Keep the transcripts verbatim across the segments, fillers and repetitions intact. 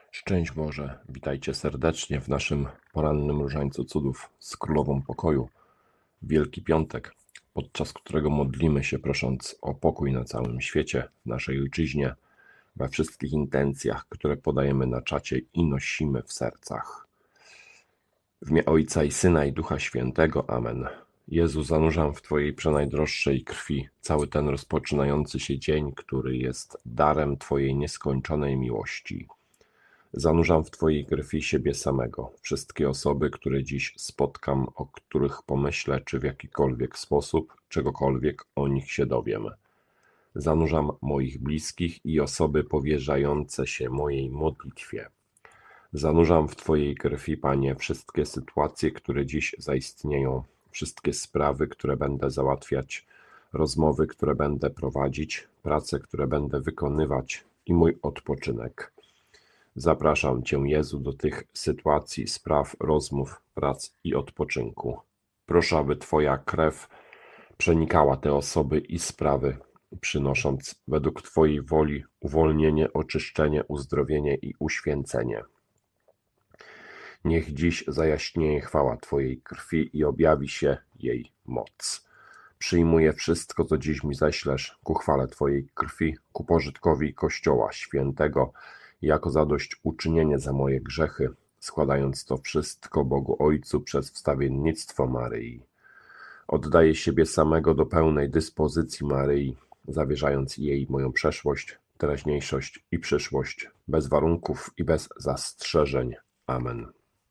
Szczęść Boże, witajcie serdecznie w naszym porannym różańcu cudów z Królową Pokoju. Wielki Piątek, podczas którego modlimy się prosząc o pokój na całym świecie, w naszej ojczyźnie, we wszystkich intencjach, które podajemy na czacie i nosimy w sercach. W imię Ojca i Syna i Ducha Świętego. Amen. Jezu, zanurzam w Twojej przenajdroższej krwi cały ten rozpoczynający się dzień, który jest darem Twojej nieskończonej miłości. Zanurzam w Twojej krwi siebie samego, wszystkie osoby, które dziś spotkam, o których pomyślę, czy w jakikolwiek sposób, czegokolwiek o nich się dowiem. Zanurzam moich bliskich i osoby powierzające się mojej modlitwie. Zanurzam w Twojej krwi, Panie, wszystkie sytuacje, które dziś zaistnieją, wszystkie sprawy, które będę załatwiać, rozmowy, które będę prowadzić, prace, które będę wykonywać i mój odpoczynek. Zapraszam Cię, Jezu, do tych sytuacji, spraw, rozmów, prac i odpoczynku. Proszę, aby Twoja krew przenikała te osoby i sprawy, przynosząc według Twojej woli uwolnienie, oczyszczenie, uzdrowienie i uświęcenie. Niech dziś zajaśnieje chwała Twojej krwi i objawi się jej moc. Przyjmuję wszystko, co dziś mi ześlesz, ku chwale Twojej krwi, ku pożytkowi Kościoła Świętego, jako zadośćuczynienie za moje grzechy, składając to wszystko Bogu Ojcu przez wstawiennictwo Maryi. Oddaję siebie samego do pełnej dyspozycji Maryi, zawierzając jej moją przeszłość, teraźniejszość i przyszłość, bez warunków i bez zastrzeżeń. Amen.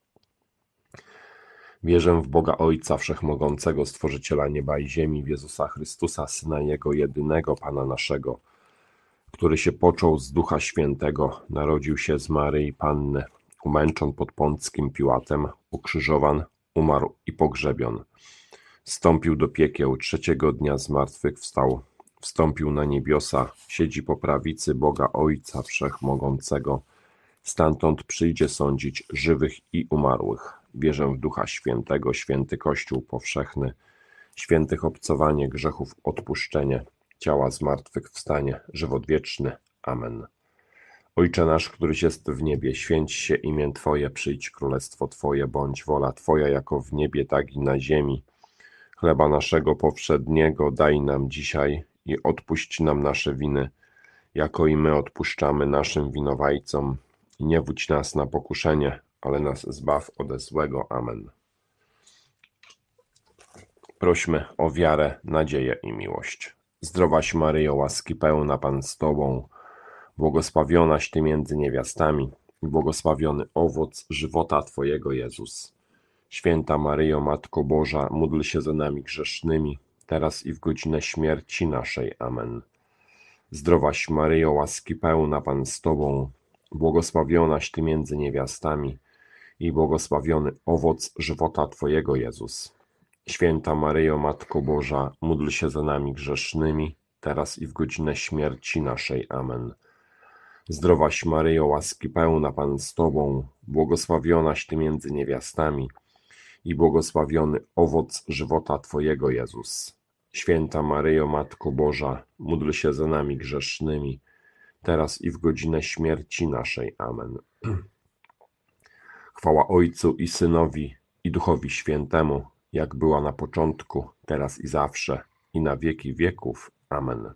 Wierzę w Boga Ojca Wszechmogącego, Stworzyciela nieba i ziemi, w Jezusa Chrystusa, Syna Jego jedynego, Pana naszego, który się począł z Ducha Świętego, narodził się z Maryi Panny, umęczon pod Pąckim Piłatem, ukrzyżowan, umarł i pogrzebion. Wstąpił do piekieł, trzeciego dnia zmartwychwstał, wstąpił na niebiosa, siedzi po prawicy Boga Ojca Wszechmogącego, stamtąd przyjdzie sądzić żywych i umarłych. Wierzę w Ducha Świętego, święty Kościół powszechny, świętych obcowanie grzechów, odpuszczenie, ciała zmartwychwstanie, żywot wieczny. Amen. Ojcze nasz, któryś jest w niebie, święć się imię Twoje, przyjdź królestwo Twoje, bądź wola Twoja jako w niebie, tak i na ziemi. Chleba naszego powszedniego daj nam dzisiaj i odpuść nam nasze winy, jako i my odpuszczamy naszym winowajcom. I nie wódź nas na pokuszenie, ale nas zbaw ode złego. Amen. Prośmy o wiarę, nadzieję i miłość. Zdrowaś Maryjo, łaski pełna, Pan z Tobą, błogosławionaś Ty między niewiastami i błogosławiony owoc żywota Twojego, Jezus. Święta Maryjo, Matko Boża, módl się za nami grzesznymi, teraz i w godzinę śmierci naszej. Amen. Zdrowaś Maryjo, łaski pełna, Pan z Tobą, błogosławionaś Ty między niewiastami i błogosławiony owoc żywota Twojego, Jezus. Święta Maryjo, Matko Boża, módl się za nami grzesznymi, teraz i w godzinę śmierci naszej. Amen. Zdrowaś Maryjo, łaski pełna, Pan z Tobą, błogosławionaś Ty między niewiastami i błogosławiony owoc żywota Twojego, Jezus. Święta Maryjo, Matko Boża, módl się za nami grzesznymi, teraz i w godzinę śmierci naszej. Amen. Chwała Ojcu i Synowi i Duchowi Świętemu, jak była na początku, teraz i zawsze, i na wieki wieków. Amen.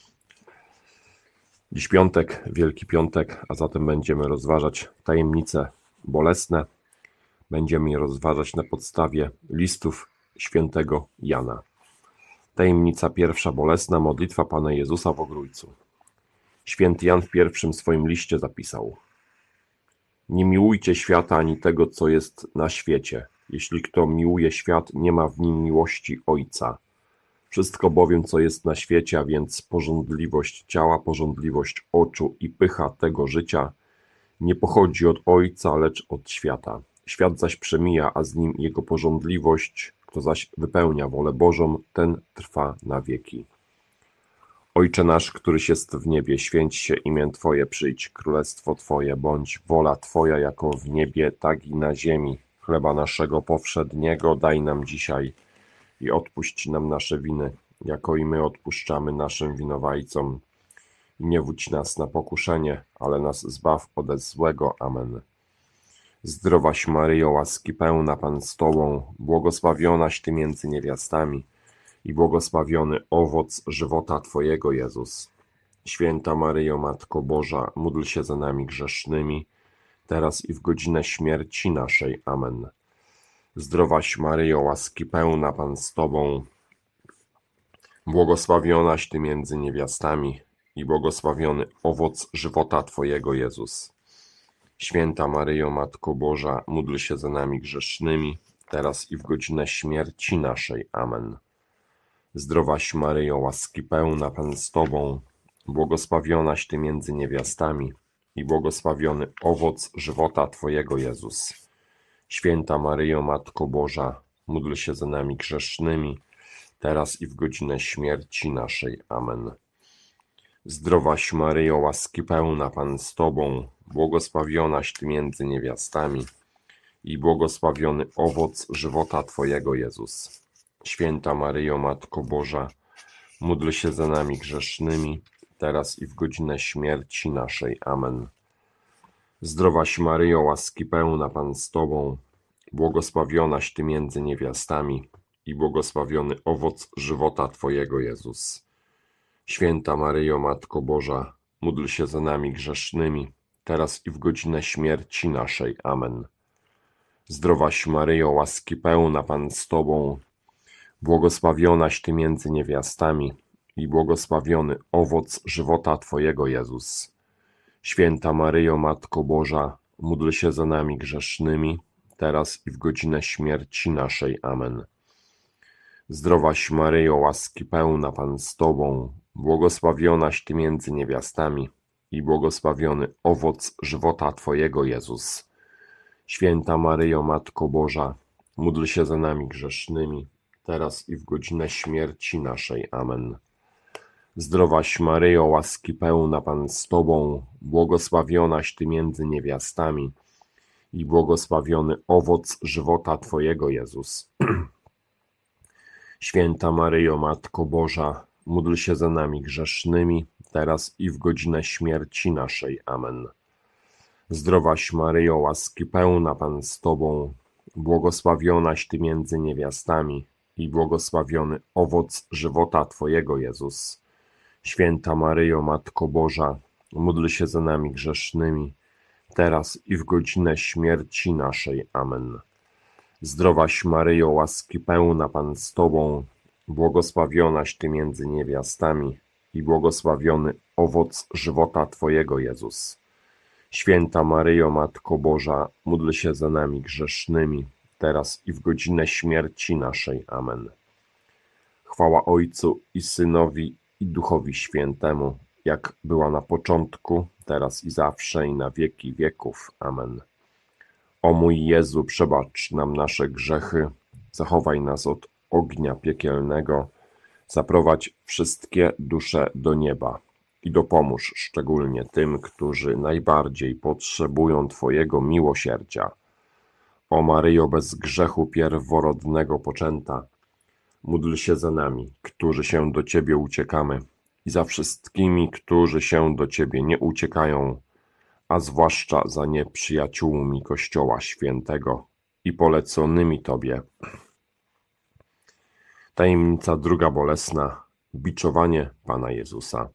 Dziś piątek, Wielki Piątek, a zatem będziemy rozważać tajemnice bolesne. Będziemy je rozważać na podstawie listów świętego Jana. Tajemnica pierwsza bolesna, modlitwa Pana Jezusa w Ogrójcu. Święty Jan w pierwszym swoim liście zapisał: Nie miłujcie świata ani tego, co jest na świecie. Jeśli kto miłuje świat, nie ma w nim miłości Ojca. Wszystko bowiem, co jest na świecie, a więc pożądliwość ciała, pożądliwość oczu i pycha tego życia, nie pochodzi od Ojca, lecz od świata. Świat zaś przemija, a z nim jego pożądliwość. Kto zaś wypełnia wolę Bożą, ten trwa na wieki. Ojcze nasz, któryś jest w niebie, święć się imię Twoje, przyjdź królestwo Twoje, bądź wola Twoja jako w niebie, tak i na ziemi. Chleba naszego powszedniego daj nam dzisiaj i odpuść nam nasze winy, jako i my odpuszczamy naszym winowajcom. i nie wódź nas na pokuszenie, ale nas zbaw ode złego. Amen. Zdrowaś Maryjo, łaski pełna, Pan z Tobą, błogosławionaś Ty między niewiastami i błogosławiony owoc żywota Twojego, Jezus. Święta Maryjo, Matko Boża, módl się za nami grzesznymi, teraz i w godzinę śmierci naszej. Amen. Zdrowaś Maryjo, łaski pełna, Pan z Tobą, błogosławionaś Ty między niewiastami i błogosławiony owoc żywota Twojego, Jezus. Święta Maryjo, Matko Boża, módl się za nami grzesznymi, teraz i w godzinę śmierci naszej. Amen. Zdrowaś Maryjo, łaski pełna, Pan z Tobą, błogosławionaś Ty między niewiastami i błogosławiony owoc żywota Twojego, Jezus. Święta Maryjo, Matko Boża, módl się za nami grzesznymi, teraz i w godzinę śmierci naszej. Amen. Zdrowaś Maryjo, łaski pełna, Pan z Tobą, błogosławionaś Ty między niewiastami i błogosławiony owoc żywota Twojego, Jezus. Święta Maryjo, Matko Boża, módl się za nami grzesznymi, teraz i w godzinę śmierci naszej. Amen. Zdrowaś Maryjo, łaski pełna, Pan z Tobą, błogosławionaś Ty między niewiastami i błogosławiony owoc żywota Twojego, Jezus. Święta Maryjo, Matko Boża, módl się za nami grzesznymi, teraz i w godzinę śmierci naszej. Amen. Zdrowaś Maryjo, łaski pełna, Pan z Tobą, błogosławionaś Ty między niewiastami i błogosławiony owoc żywota Twojego, Jezus. Święta Maryjo, Matko Boża, módl się za nami grzesznymi, teraz i w godzinę śmierci naszej. Amen. Zdrowaś Maryjo, łaski pełna, Pan z Tobą, błogosławionaś Ty między niewiastami i błogosławiony owoc żywota Twojego, Jezus. Święta Maryjo, Matko Boża, módl się za nami grzesznymi, teraz i w godzinę śmierci naszej. Amen. Zdrowaś Maryjo, łaski pełna, Pan z Tobą, błogosławionaś Ty między niewiastami i błogosławiony owoc żywota Twojego, Jezus. Święta Maryjo, Matko Boża, módl się za nami grzesznymi, teraz i w godzinę śmierci naszej. Amen. Zdrowaś Maryjo, łaski pełna, Pan z Tobą, błogosławionaś Ty między niewiastami i błogosławiony owoc żywota Twojego, Jezus. Święta Maryjo, Matko Boża, módl się za nami grzesznymi, teraz i w godzinę śmierci naszej. Amen. Zdrowaś Maryjo, łaski pełna, Pan z Tobą, błogosławionaś Ty między niewiastami i błogosławiony owoc żywota Twojego, Jezus. Święta Maryjo, Matko Boża, módl się za nami grzesznymi, teraz i w godzinę śmierci naszej. Amen. Chwała Ojcu i Synowi i Duchowi Świętemu, jak była na początku, teraz i zawsze, i na wieki wieków. Amen. O mój Jezu, przebacz nam nasze grzechy, zachowaj nas od ognia piekielnego, zaprowadź wszystkie dusze do nieba i dopomóż szczególnie tym, którzy najbardziej potrzebują Twojego miłosierdzia. O Maryjo, bez grzechu pierworodnego poczęta, módl się za nami, którzy się do Ciebie uciekamy, i za wszystkimi, którzy się do Ciebie nie uciekają, a zwłaszcza za nieprzyjaciółmi Kościoła Świętego i poleconymi Tobie. Tajemnica druga bolesna. Biczowanie Pana Jezusa.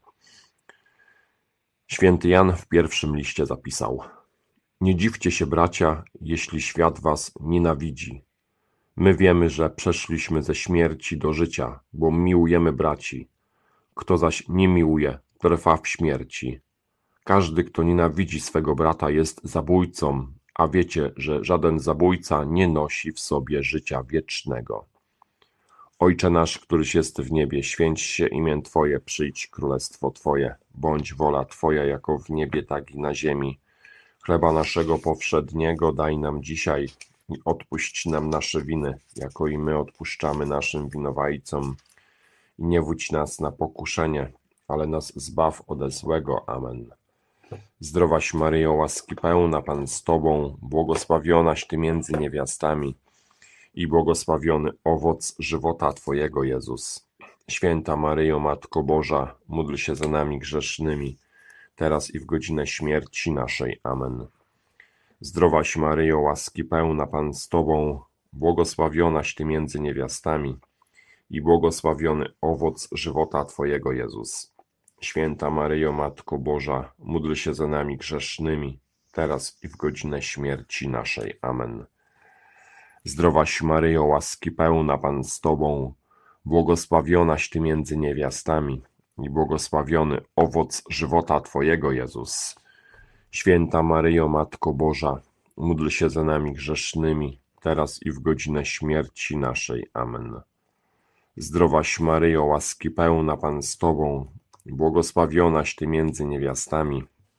Święty Jan w pierwszym liście zapisał: Nie dziwcie się, bracia, jeśli świat was nienawidzi. My wiemy, że przeszliśmy ze śmierci do życia, bo miłujemy braci. Kto zaś nie miłuje, trwa w śmierci. Każdy, kto nienawidzi swego brata, jest zabójcą, a wiecie, że żaden zabójca nie nosi w sobie życia wiecznego. Ojcze nasz, któryś jest w niebie, święć się imię Twoje, przyjdź królestwo Twoje, bądź wola Twoja jako w niebie, tak i na ziemi. Chleba naszego powszedniego daj nam dzisiaj i odpuść nam nasze winy, jako i my odpuszczamy naszym winowajcom. I nie wódź nas na pokuszenie, ale nas zbaw ode złego. Amen. Zdrowaś Maryjo, łaski pełna, Pan z Tobą, błogosławionaś Ty między niewiastami i błogosławiony owoc żywota Twojego, Jezus. Święta Maryjo, Matko Boża, módl się za nami grzesznymi, teraz i w godzinę śmierci naszej. Amen. Zdrowaś Maryjo, łaski pełna, Pan z Tobą, błogosławionaś Ty między niewiastami i błogosławiony owoc żywota Twojego, Jezus. Święta Maryjo, Matko Boża, módl się za nami grzesznymi, teraz i w godzinę śmierci naszej. Amen. Zdrowaś Maryjo, łaski pełna, Pan z Tobą, błogosławionaś Ty między niewiastami i błogosławiony owoc żywota Twojego, Jezus. Święta Maryjo, Matko Boża, módl się za nami grzesznymi, teraz i w godzinę śmierci naszej. Amen. Zdrowaś Maryjo, łaski pełna, Pan z Tobą, błogosławionaś Ty między niewiastami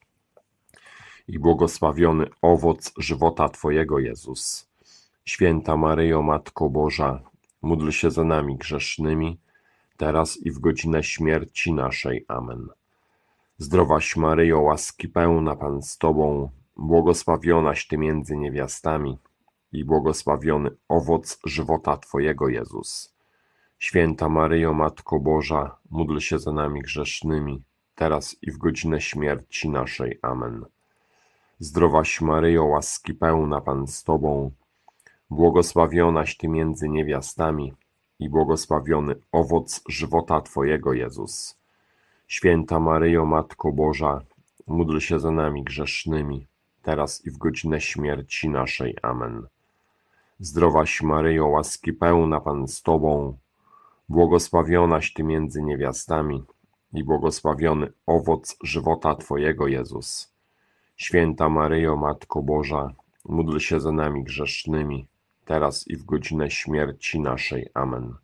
i błogosławiony owoc żywota Twojego, Jezus. Święta Maryjo, Matko Boża, módl się za nami grzesznymi, teraz i w godzinę śmierci naszej. Amen. Zdrowaś Maryjo, łaski pełna, Pan z Tobą, błogosławionaś Ty między niewiastami i błogosławiony owoc żywota Twojego, Jezus. Święta Maryjo, Matko Boża, módl się za nami grzesznymi, teraz i w godzinę śmierci naszej. Amen. Zdrowaś Maryjo, łaski pełna, Pan z Tobą, błogosławionaś Ty między niewiastami i błogosławiony owoc żywota Twojego, Jezus. Święta Maryjo, Matko Boża, módl się za nami grzesznymi, teraz i w godzinę śmierci naszej. Amen. Zdrowaś Maryjo, łaski pełna, Pan z Tobą, błogosławionaś Ty między niewiastami i błogosławiony owoc żywota Twojego, Jezus. Święta Maryjo, Matko Boża, módl się za nami grzesznymi, teraz i w godzinę śmierci naszej. Amen.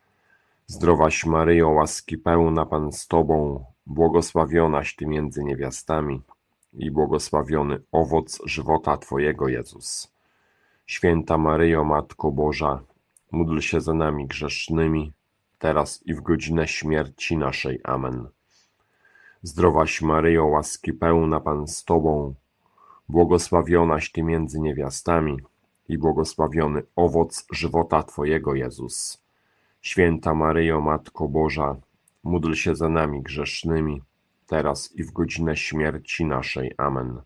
Zdrowaś Maryjo, łaski pełna, Pan z Tobą, błogosławionaś Ty między niewiastami i błogosławiony owoc żywota Twojego, Jezus. Święta Maryjo, Matko Boża, módl się za nami grzesznymi, teraz i w godzinę śmierci naszej. Amen. Zdrowaś Maryjo, łaski pełna, Pan z Tobą, błogosławionaś Ty między niewiastami i błogosławiony owoc żywota Twojego, Jezus. Święta Maryjo, Matko Boża, módl się za nami grzesznymi, teraz i w godzinę śmierci naszej. Amen.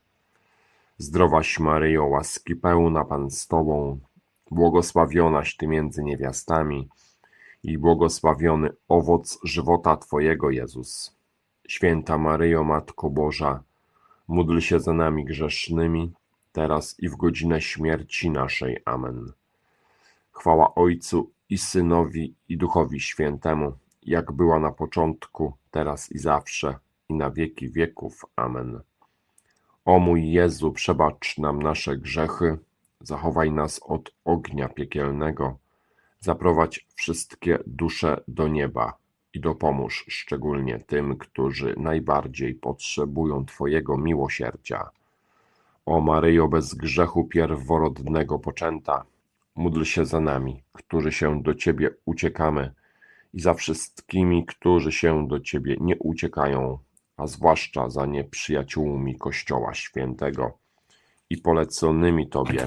Zdrowaś Maryjo, łaski pełna, Pan z Tobą, błogosławionaś Ty między niewiastami i błogosławiony owoc żywota Twojego, Jezus. Święta Maryjo, Matko Boża, módl się za nami grzesznymi, teraz i w godzinę śmierci naszej. Amen. Chwała Ojcu i Synowi i Duchowi Świętemu, jak była na początku, teraz i zawsze, i na wieki wieków. Amen. O mój Jezu, przebacz nam nasze grzechy, zachowaj nas od ognia piekielnego, zaprowadź wszystkie dusze do nieba i dopomóż szczególnie tym, którzy najbardziej potrzebują Twojego miłosierdzia. O Maryjo, bez grzechu pierworodnego poczęta, módl się za nami, którzy się do Ciebie uciekamy, i za wszystkimi, którzy się do Ciebie nie uciekają, a zwłaszcza za nieprzyjaciółmi Kościoła Świętego i poleconymi Tobie.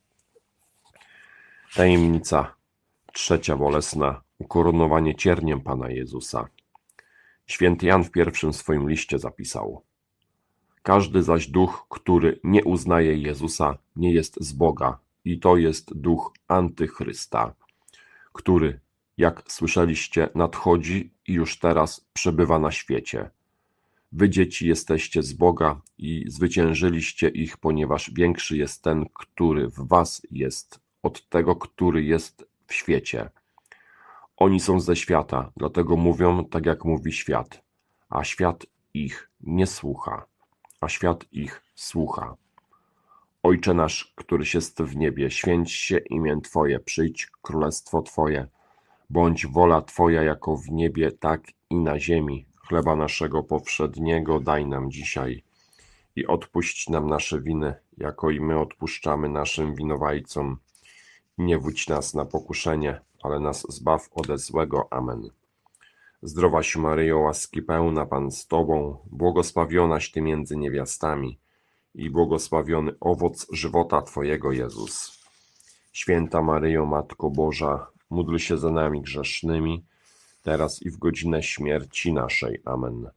Tajemnica trzecia bolesna. Ukoronowanie cierniem Pana Jezusa. Święty Jan w pierwszym swoim liście zapisał: każdy zaś duch, który nie uznaje Jezusa, nie jest z Boga, i to jest duch antychrysta, który, jak słyszeliście, nadchodzi i już teraz przebywa na świecie. Wy, dzieci, jesteście z Boga i zwyciężyliście ich, ponieważ większy jest ten, który w was jest, od tego, który jest w świecie. Oni są ze świata, dlatego mówią tak, jak mówi świat, a świat ich nie słucha, a świat ich słucha. Ojcze nasz, któryś jest w niebie, święć się imię Twoje, przyjdź królestwo Twoje, bądź wola Twoja jako w niebie, tak i na ziemi. Chleba naszego powszedniego daj nam dzisiaj i odpuść nam nasze winy, jako i my odpuszczamy naszym winowajcom. Nie wódź nas na pokuszenie, ale nas zbaw ode złego. Amen. Zdrowaś Maryjo, łaski pełna, Pan z Tobą, błogosławionaś Ty między niewiastami i błogosławiony owoc żywota Twojego, Jezus. Święta Maryjo, Matko Boża, módl się za nami grzesznymi, teraz i w godzinę śmierci naszej. Amen.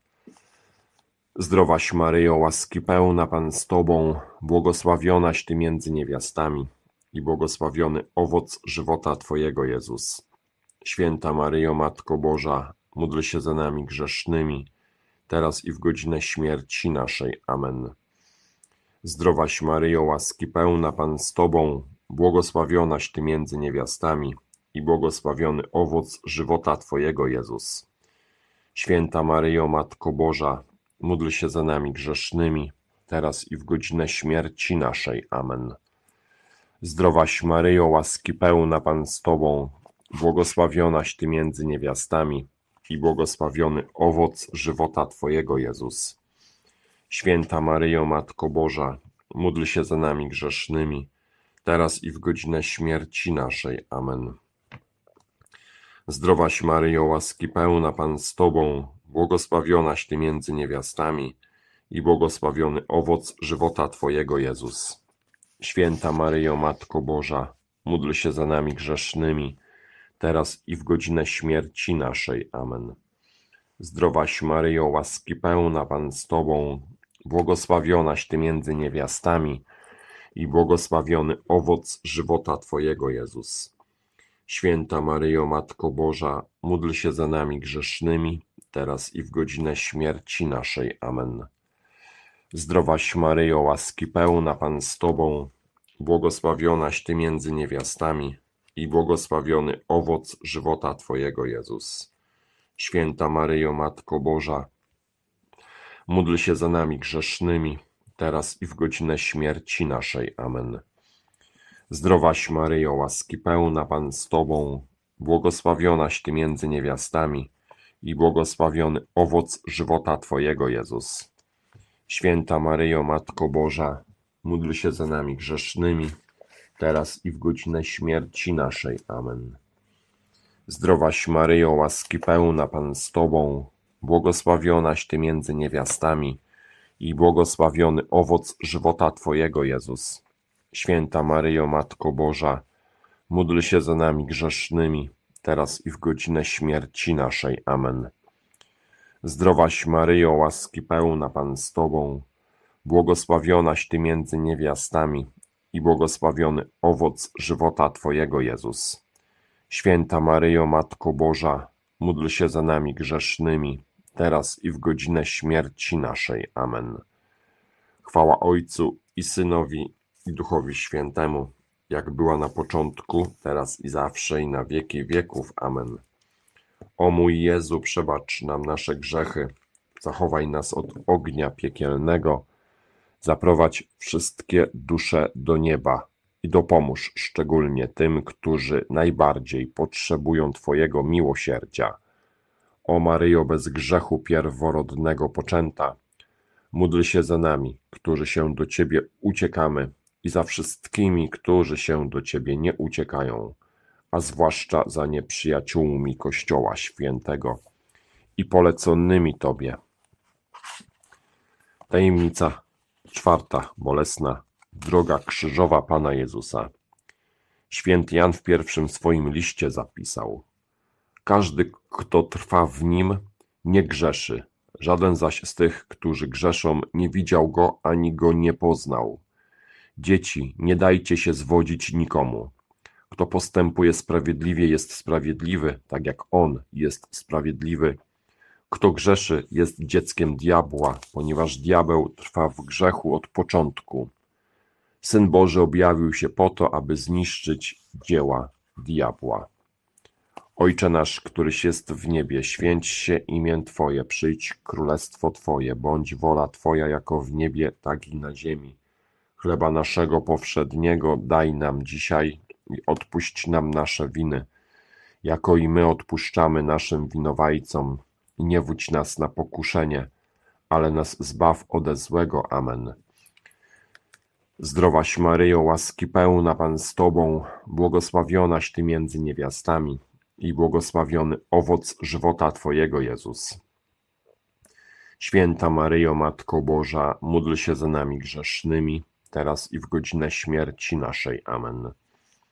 Zdrowaś Maryjo, łaski pełna, Pan z Tobą, błogosławionaś Ty między niewiastami i błogosławiony owoc żywota Twojego, Jezus. Święta Maryjo, Matko Boża, módl się za nami grzesznymi, teraz i w godzinę śmierci naszej. Amen. Zdrowaś Maryjo, łaski pełna, Pan z Tobą, błogosławionaś Ty między niewiastami i błogosławiony owoc żywota Twojego, Jezus. Święta Maryjo, Matko Boża, módl się za nami grzesznymi, teraz i w godzinę śmierci naszej. Amen. Zdrowaś Maryjo, łaski pełna, Pan z Tobą, błogosławionaś Ty między niewiastami i błogosławiony owoc żywota Twojego, Jezus. Święta Maryjo, Matko Boża, módl się za nami grzesznymi, teraz i w godzinę śmierci naszej. Amen. Zdrowaś Maryjo, łaski pełna, Pan z Tobą, błogosławionaś Ty między niewiastami i błogosławiony owoc żywota Twojego, Jezus. Święta Maryjo, Matko Boża, módl się za nami grzesznymi, teraz i w godzinę śmierci naszej. Amen. Zdrowaś Maryjo, łaski pełna, Pan z Tobą, błogosławionaś Ty między niewiastami i błogosławiony owoc żywota Twojego, Jezus. Święta Maryjo, Matko Boża, módl się za nami grzesznymi, teraz i w godzinę śmierci naszej. Amen. Zdrowaś Maryjo, łaski pełna, Pan z Tobą, błogosławionaś Ty między niewiastami i błogosławiony owoc żywota Twojego, Jezus. Święta Maryjo, Matko Boża, módl się za nami grzesznymi, teraz i w godzinę śmierci naszej. Amen. Zdrowaś Maryjo, łaski pełna, Pan z Tobą, błogosławionaś Ty między niewiastami i błogosławiony owoc żywota Twojego, Jezus. Święta Maryjo, Matko Boża, módl się za nami grzesznymi, teraz i w godzinę śmierci naszej. Amen. Zdrowaś Maryjo, łaski pełna, Pan z Tobą, błogosławionaś Ty między niewiastami i błogosławiony owoc żywota Twojego, Jezus. Święta Maryjo, Matko Boża, módl się za nami grzesznymi, teraz i w godzinę śmierci naszej. Amen. Zdrowaś Maryjo, łaski pełna, Pan z Tobą, błogosławionaś Ty między niewiastami i błogosławiony owoc żywota Twojego, Jezus. Święta Maryjo, Matko Boża, módl się za nami grzesznymi, teraz i w godzinę śmierci naszej. Amen. Chwała Ojcu i Synowi i Duchowi Świętemu, jak była na początku, teraz i zawsze, i na wieki wieków. Amen. O mój Jezu, przebacz nam nasze grzechy, zachowaj nas od ognia piekielnego, zaprowadź wszystkie dusze do nieba i dopomóż szczególnie tym, którzy najbardziej potrzebują Twojego miłosierdzia. O Maryjo, bez grzechu pierworodnego poczęta, módl się za nami, którzy się do Ciebie uciekamy, i za wszystkimi, którzy się do Ciebie nie uciekają, a zwłaszcza za nieprzyjaciółmi Kościoła Świętego i poleconymi Tobie. Tajemnica czwarta, bolesna, droga krzyżowa Pana Jezusa. Święty Jan w pierwszym swoim liście zapisał: każdy, kto trwa w Nim, nie grzeszy, żaden zaś z tych, którzy grzeszą, nie widział Go ani Go nie poznał. Dzieci, nie dajcie się zwodzić nikomu. Kto postępuje sprawiedliwie, jest sprawiedliwy, tak jak On jest sprawiedliwy. Kto grzeszy, jest dzieckiem diabła, ponieważ diabeł trwa w grzechu od początku. Syn Boży objawił się po to, aby zniszczyć dzieła diabła. Ojcze nasz, któryś jest w niebie, święć się imię Twoje, przyjdź królestwo Twoje, bądź wola Twoja jako w niebie, tak i na ziemi. Chleba naszego powszedniego daj nam dzisiaj i odpuść nam nasze winy, jako i my odpuszczamy naszym winowajcom. I nie wódź nas na pokuszenie, ale nas zbaw ode złego. Amen. Zdrowaś Maryjo, łaski pełna, Pan z Tobą, błogosławionaś Ty między niewiastami i błogosławiony owoc żywota Twojego, Jezus. Święta Maryjo, Matko Boża, módl się za nami grzesznymi, teraz i w godzinę śmierci naszej. Amen.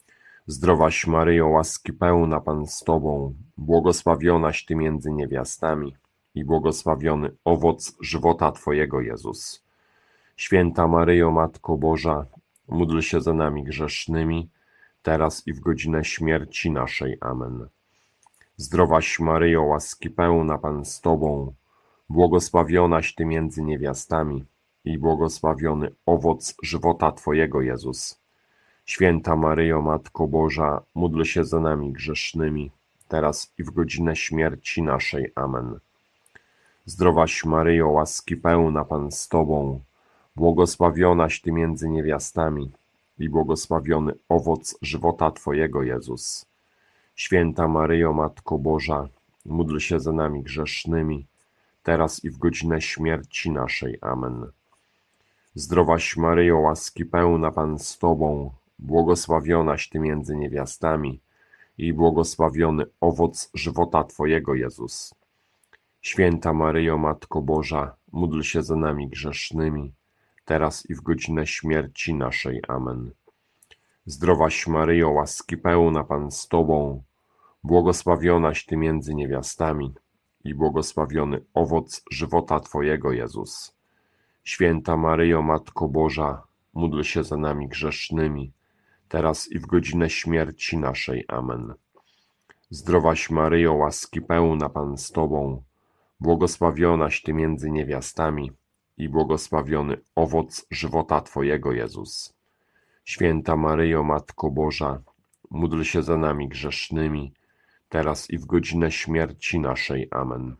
Zdrowaś Maryjo, łaski pełna, Pan z Tobą, błogosławionaś Ty między niewiastami i błogosławiony owoc żywota Twojego, Jezus. Święta Maryjo, Matko Boża, módl się za nami grzesznymi, teraz i w godzinę śmierci naszej. Amen. Zdrowaś Maryjo, łaski pełna, Pan z Tobą, błogosławionaś Ty między niewiastami i błogosławiony owoc żywota Twojego, Jezus. Święta Maryjo, Matko Boża, módl się za nami grzesznymi, teraz i w godzinę śmierci naszej. Amen. Zdrowaś Maryjo, łaski pełna, Pan z Tobą, błogosławionaś Ty między niewiastami i błogosławiony owoc żywota Twojego, Jezus. Święta Maryjo, Matko Boża, módl się za nami grzesznymi, teraz i w godzinę śmierci naszej. Amen. Zdrowaś Maryjo, łaski pełna, Pan z Tobą, błogosławionaś Ty między niewiastami i błogosławiony owoc żywota Twojego, Jezus. Święta Maryjo, Matko Boża, módl się za nami grzesznymi, teraz i w godzinę śmierci naszej. Amen. Zdrowaś Maryjo, łaski pełna, Pan z Tobą, błogosławionaś Ty między niewiastami i błogosławiony owoc żywota Twojego, Jezus. Święta Maryjo, Matko Boża, módl się za nami grzesznymi, teraz i w godzinę śmierci naszej. Amen. Zdrowaś Maryjo, łaski pełna, Pan z Tobą, błogosławionaś Ty między niewiastami i błogosławiony owoc żywota Twojego, Jezus. Święta Maryjo, Matko Boża, módl się za nami grzesznymi, teraz i w godzinę śmierci naszej. Amen.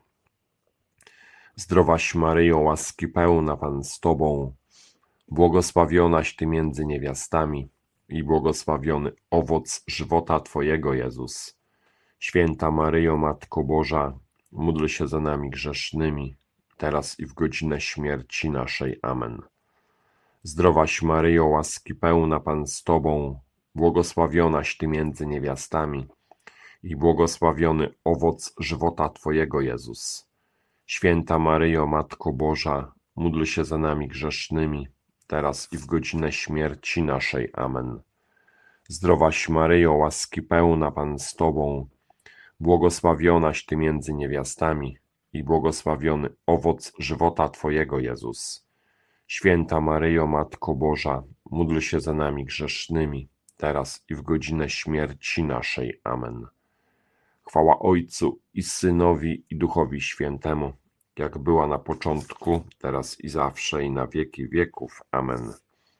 Zdrowaś Maryjo, łaski pełna, Pan z Tobą, błogosławionaś Ty między niewiastami i błogosławiony owoc żywota Twojego, Jezus. Święta Maryjo, Matko Boża, módl się za nami grzesznymi, teraz i w godzinę śmierci naszej. Amen. Zdrowaś Maryjo, łaski pełna, Pan z Tobą, błogosławionaś Ty między niewiastami i błogosławiony owoc żywota Twojego, Jezus. Święta Maryjo, Matko Boża, módl się za nami grzesznymi, teraz i w godzinę śmierci naszej. Amen. Zdrowaś Maryjo, łaski pełna, Pan z Tobą, błogosławionaś Ty między niewiastami i błogosławiony owoc żywota Twojego, Jezus. Święta Maryjo, Matko Boża, módl się za nami grzesznymi, teraz i w godzinę śmierci naszej. Amen. Chwała Ojcu i Synowi i Duchowi Świętemu, jak była na początku, teraz i zawsze i na wieki wieków. Amen.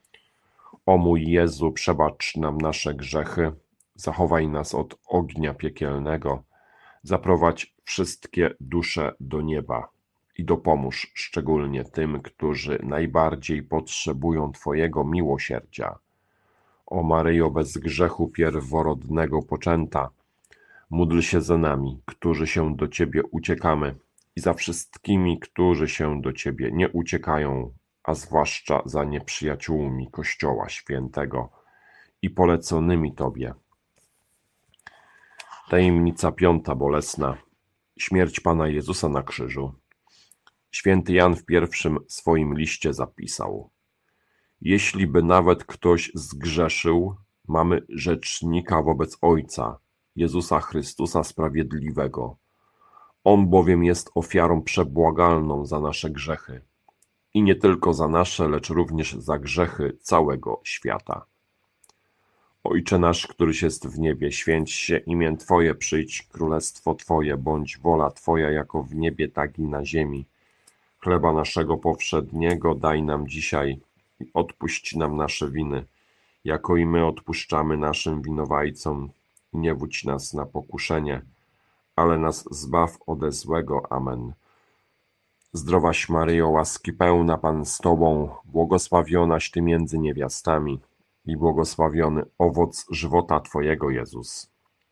O mój Jezu, przebacz nam nasze grzechy, zachowaj nas od ognia piekielnego, zaprowadź wszystkie dusze do nieba i dopomóż szczególnie tym, którzy najbardziej potrzebują Twojego miłosierdzia. O Maryjo, bez grzechu pierworodnego poczęta, módl się za nami, którzy się do Ciebie uciekamy, i za wszystkimi, którzy się do Ciebie nie uciekają, a zwłaszcza za nieprzyjaciółmi Kościoła Świętego i poleconymi Tobie. Tajemnica piąta bolesna. Śmierć Pana Jezusa na krzyżu. Święty Jan w pierwszym swoim liście zapisał: jeśli by nawet ktoś zgrzeszył, mamy rzecznika wobec Ojca, Jezusa Chrystusa Sprawiedliwego. On bowiem jest ofiarą przebłagalną za nasze grzechy. I nie tylko za nasze, lecz również za grzechy całego świata. Ojcze nasz, któryś jest w niebie, święć się imię Twoje, przyjdź królestwo Twoje, bądź wola Twoja jako w niebie, tak i na ziemi. Chleba naszego powszedniego daj nam dzisiaj i odpuść nam nasze winy, jako i my odpuszczamy naszym winowajcom. I nie wódź nas na pokuszenie, ale nas zbaw ode złego. Amen. Zdrowaś Maryjo, łaski pełna, Pan z Tobą, błogosławionaś Ty między niewiastami i błogosławiony owoc żywota Twojego, Jezus.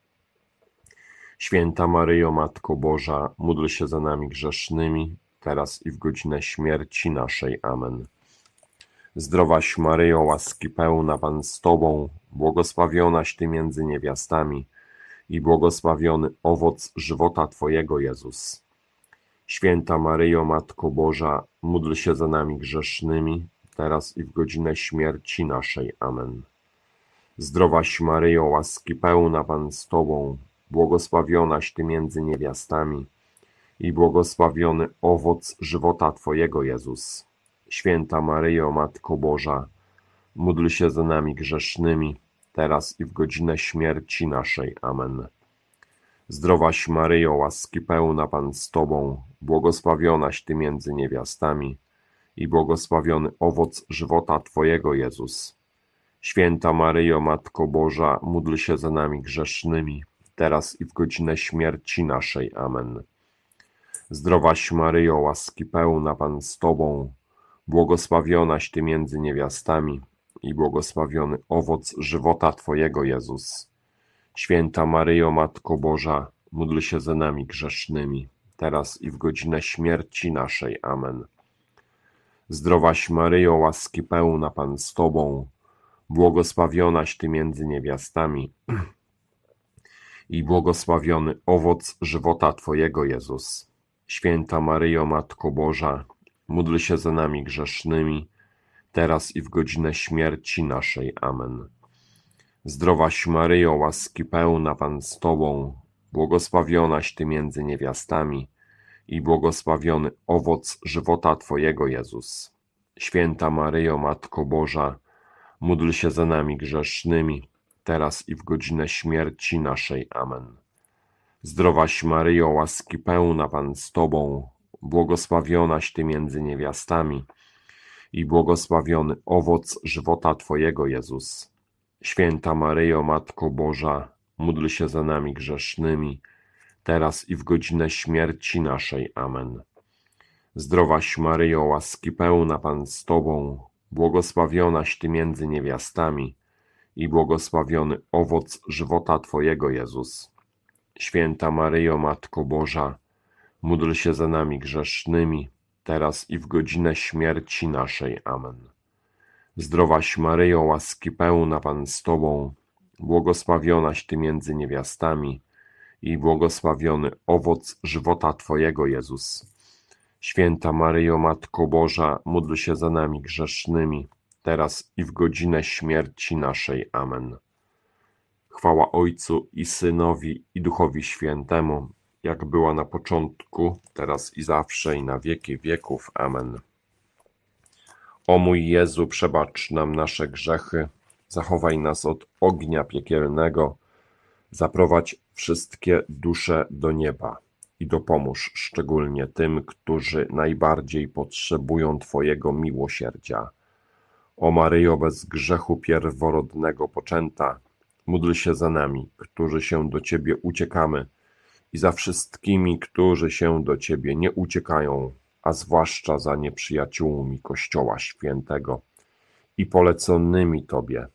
Święta Maryjo, Matko Boża, módl się za nami grzesznymi, teraz i w godzinę śmierci naszej. Amen. Zdrowaś Maryjo, łaski pełna, Pan z Tobą, błogosławionaś Ty między niewiastami i błogosławiony owoc żywota Twojego, Jezus. Święta Maryjo, Matko Boża, módl się za nami grzesznymi, teraz i w godzinę śmierci naszej. Amen. Zdrowaś Maryjo, łaski pełna, Pan z Tobą, błogosławionaś Ty między niewiastami i błogosławiony owoc żywota Twojego, Jezus. Święta Maryjo, Matko Boża, módl się za nami grzesznymi, teraz i w godzinę śmierci naszej. Amen. Zdrowaś Maryjo, łaski pełna, Pan z Tobą, błogosławionaś Ty między niewiastami i błogosławiony owoc żywota Twojego, Jezus. Święta Maryjo, Matko Boża, módl się za nami grzesznymi, teraz i w godzinę śmierci naszej. Amen. Zdrowaś Maryjo, łaski pełna, Pan z Tobą, błogosławionaś Ty między niewiastami i błogosławiony owoc żywota Twojego, Jezus. Święta Maryjo, Matko Boża, módl się za nami grzesznymi, teraz i w godzinę śmierci naszej. Amen. Zdrowaś Maryjo, łaski pełna, Pan z Tobą, błogosławionaś Ty między niewiastami i błogosławiony owoc żywota Twojego, Jezus. Święta Maryjo, Matko Boża, módl się za nami grzesznymi, teraz i w godzinę śmierci naszej. Amen. Zdrowaś Maryjo, łaski pełna, Pan z Tobą, błogosławionaś Ty między niewiastami i błogosławiony owoc żywota Twojego, Jezus. Święta Maryjo, Matko Boża, módl się za nami grzesznymi, teraz i w godzinę śmierci naszej. Amen. Zdrowaś Maryjo, łaski pełna, Pan z Tobą, błogosławionaś Ty między niewiastami i błogosławiony owoc żywota Twojego, Jezus. Święta Maryjo, Matko Boża, módl się za nami grzesznymi, teraz i w godzinę śmierci naszej. Amen. Zdrowaś Maryjo, łaski pełna, Pan z Tobą, błogosławionaś Ty między niewiastami i błogosławiony owoc żywota Twojego, Jezus. Święta Maryjo, Matko Boża, módl się za nami grzesznymi, teraz i w godzinę śmierci naszej. Amen. Zdrowaś Maryjo, łaski pełna, Pan z Tobą, błogosławionaś Ty między niewiastami i błogosławiony owoc żywota Twojego, Jezus. Święta Maryjo, Matko Boża, módl się za nami grzesznymi, teraz i w godzinę śmierci naszej. Amen. Chwała Ojcu i Synowi i Duchowi Świętemu, jak była na początku, teraz i zawsze i na wieki wieków. Amen. O mój Jezu, przebacz nam nasze grzechy, zachowaj nas od ognia piekielnego, zaprowadź wszystkie dusze do nieba i dopomóż szczególnie tym, którzy najbardziej potrzebują Twojego miłosierdzia. O Maryjo, bez grzechu pierworodnego poczęta, módl się za nami, którzy się do Ciebie uciekamy, i za wszystkimi, którzy się do Ciebie nie uciekają, a zwłaszcza za nieprzyjaciółmi Kościoła Świętego i poleconymi Tobie.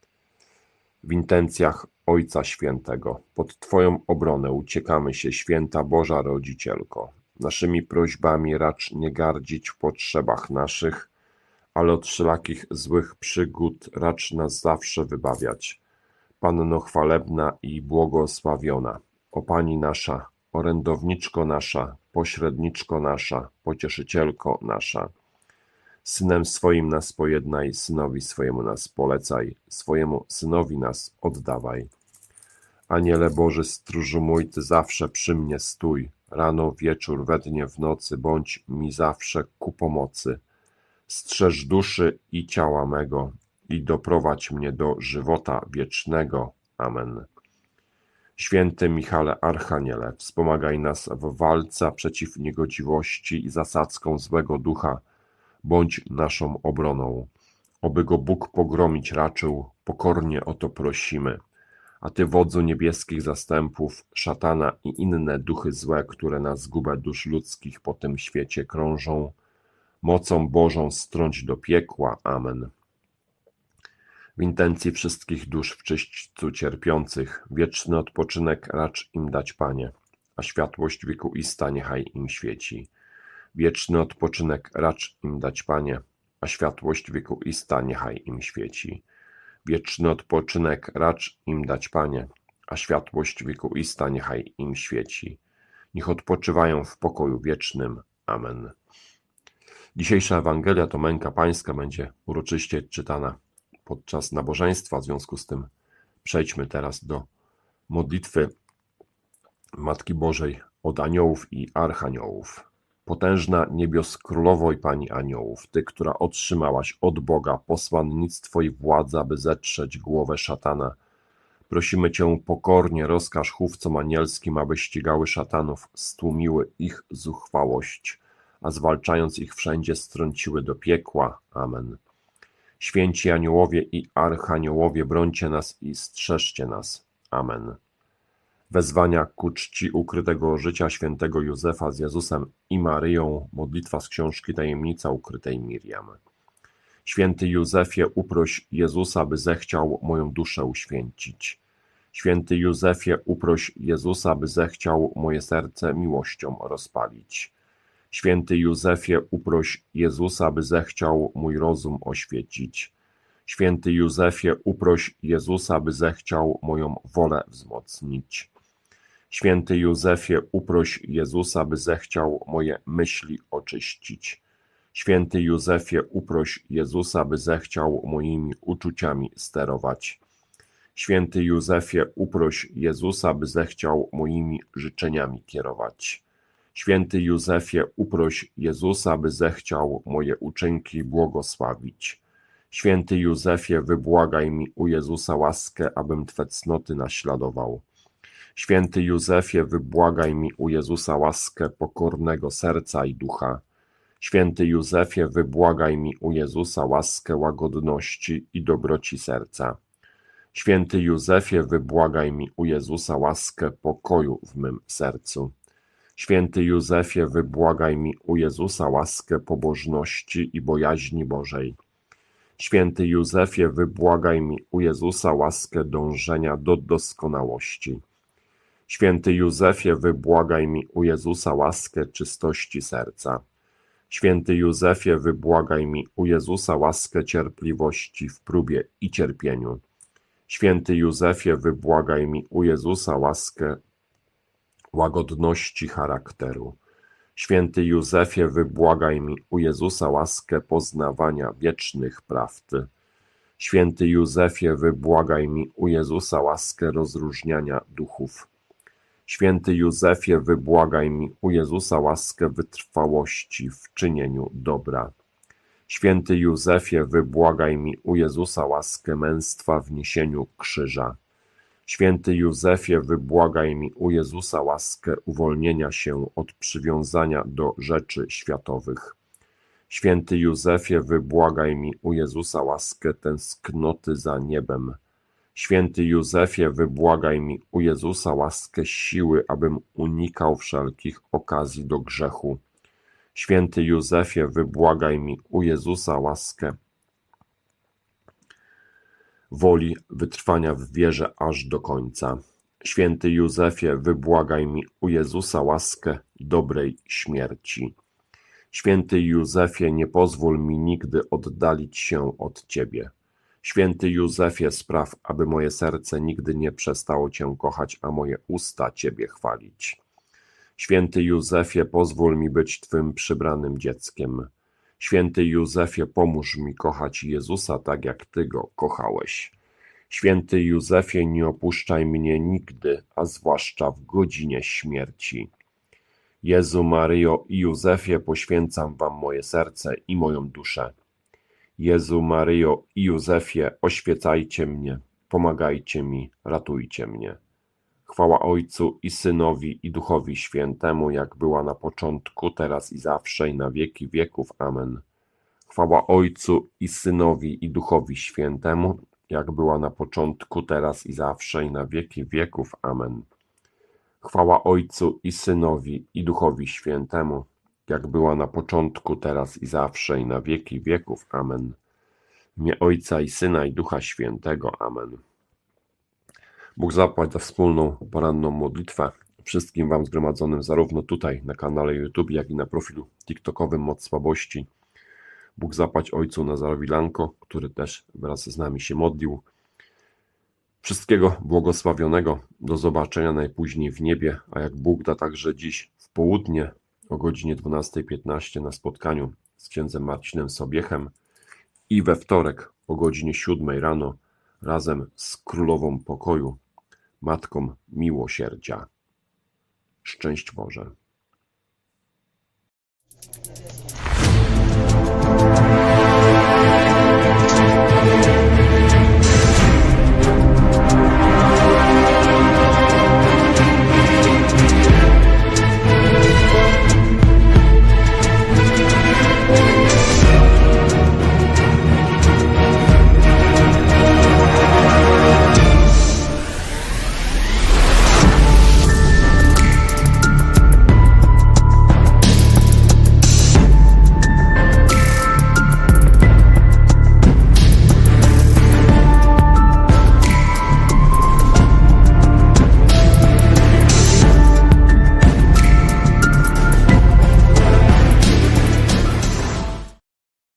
W intencjach Ojca Świętego, pod Twoją obronę uciekamy się, Święta Boża Rodzicielko. Naszymi prośbami racz nie gardzić w potrzebach naszych, ale od wszelakich złych przygód racz nas zawsze wybawiać. Panno chwalebna i błogosławiona, o Pani nasza, orędowniczko nasza, pośredniczko nasza, pocieszycielko nasza. Synem swoim nas pojednaj, synowi swojemu nas polecaj, swojemu synowi nas oddawaj. Aniele Boży, stróżu mój, Ty zawsze przy mnie stój, rano, wieczór, we dnie, w nocy, bądź mi zawsze ku pomocy. Strzeż duszy i ciała mego i doprowadź mnie do żywota wiecznego. Amen. Święty Michale Archaniele, wspomagaj nas w walce przeciw niegodziwości i zasadzkom złego ducha, bądź naszą obroną. Oby go Bóg pogromić raczył, pokornie o to prosimy. A Ty, wodzu niebieskich zastępów, szatana i inne duchy złe, które na zgubę dusz ludzkich po tym świecie krążą, mocą Bożą strąć do piekła. Amen. W intencji wszystkich dusz w czyśćcu cierpiących, wieczny odpoczynek racz im dać, Panie, a światłość wiekuista niechaj im świeci. Wieczny odpoczynek racz im dać, Panie, a światłość wiekuista niechaj im świeci. Wieczny odpoczynek racz im dać, Panie, a światłość wiekuista niechaj im świeci. Niech odpoczywają w pokoju wiecznym. Amen. Dzisiejsza Ewangelia to męka Pańska będzie uroczyście czytana podczas nabożeństwa. W związku z tym przejdźmy teraz do modlitwy Matki Bożej od aniołów i archaniołów. Potężna niebios królowo i pani aniołów, Ty, która otrzymałaś od Boga posłannictwo i władzę, aby zetrzeć głowę szatana, prosimy Cię pokornie, rozkaż chówcom anielskim, aby ścigały szatanów, stłumiły ich zuchwałość, a zwalczając ich wszędzie strąciły do piekła. Amen. Święci aniołowie i archaniołowie, brońcie nas i strzeżcie nas. Amen. Wezwania ku czci ukrytego życia świętego Józefa z Jezusem i Maryją, modlitwa z książki Tajemnica ukrytej Miriam. Święty Józefie, uproś Jezusa, by zechciał moją duszę uświęcić. Święty Józefie, uproś Jezusa, by zechciał moje serce miłością rozpalić. Święty Józefie, uproś Jezusa, by zechciał mój rozum oświecić. Święty Józefie, uproś Jezusa, by zechciał moją wolę wzmocnić. Święty Józefie, uproś Jezusa, by zechciał moje myśli oczyścić. Święty Józefie, uproś Jezusa, by zechciał moimi uczuciami sterować. Święty Józefie, uproś Jezusa, by zechciał moimi życzeniami kierować. Święty Józefie, uproś Jezusa, by zechciał moje uczynki błogosławić. Święty Józefie, wybłagaj mi u Jezusa łaskę, abym Twe cnoty naśladował. Święty Józefie, wybłagaj mi u Jezusa łaskę pokornego serca i ducha. Święty Józefie, wybłagaj mi u Jezusa łaskę łagodności i dobroci serca. Święty Józefie, wybłagaj mi u Jezusa łaskę pokoju w mym sercu. Święty Józefie, wybłagaj mi u Jezusa łaskę pobożności i bojaźni Bożej. Święty Józefie, wybłagaj mi u Jezusa łaskę dążenia do doskonałości. Święty Józefie, wybłagaj mi u Jezusa łaskę czystości serca. Święty Józefie, wybłagaj mi u Jezusa łaskę cierpliwości w próbie i cierpieniu. Święty Józefie, wybłagaj mi u Jezusa łaskę łagodności charakteru. Święty Józefie, wybłagaj mi u Jezusa łaskę poznawania wiecznych prawd. Święty Józefie, wybłagaj mi u Jezusa łaskę rozróżniania duchów. Święty Józefie, wybłagaj mi u Jezusa łaskę wytrwałości w czynieniu dobra. Święty Józefie, wybłagaj mi u Jezusa łaskę męstwa w niesieniu krzyża. Święty Józefie, wybłagaj mi u Jezusa łaskę uwolnienia się od przywiązania do rzeczy światowych. Święty Józefie, wybłagaj mi u Jezusa łaskę tęsknoty za niebem. Święty Józefie, wybłagaj mi u Jezusa łaskę siły, abym unikał wszelkich okazji do grzechu. Święty Józefie, wybłagaj mi u Jezusa łaskę woli wytrwania w wierze aż do końca. Święty Józefie, wybłagaj mi u Jezusa łaskę dobrej śmierci. Święty Józefie, nie pozwól mi nigdy oddalić się od Ciebie. Święty Józefie, spraw, aby moje serce nigdy nie przestało Cię kochać, a moje usta Ciebie chwalić. Święty Józefie, pozwól mi być Twym przybranym dzieckiem. Święty Józefie, pomóż mi kochać Jezusa tak, jak Ty Go kochałeś. Święty Józefie, nie opuszczaj mnie nigdy, a zwłaszcza w godzinie śmierci. Jezu, Maryjo i Józefie, poświęcam Wam moje serce i moją duszę. Jezu, Maryjo i Józefie, oświecajcie mnie, pomagajcie mi, ratujcie mnie. Chwała Ojcu i Synowi i Duchowi Świętemu, jak była na początku, teraz i zawsze, i na wieki wieków. Amen. Chwała Ojcu i Synowi i Duchowi Świętemu, jak była na początku, teraz i zawsze, i na wieki wieków. Amen. Chwała Ojcu i Synowi i Duchowi Świętemu, jak była na początku, teraz i zawsze, i na wieki wieków. Amen. W imię Ojca i Syna i Ducha Świętego. Amen. Bóg zapłać za wspólną poranną modlitwę wszystkim Wam zgromadzonym zarówno tutaj na kanale YouTube, jak i na profilu TikTokowym Moc Słabości. Bóg zapłać Ojcu Nazarowi Lanko, który też wraz z nami się modlił. Wszystkiego błogosławionego, do zobaczenia najpóźniej w niebie, a jak Bóg da, także dziś w południe o godzinie dwunastej piętnaście na spotkaniu z księdzem Marcinem Sobiechem i we wtorek o godzinie siódmej rano razem z Królową Pokoju, Matką Miłosierdzia. Szczęść Boże.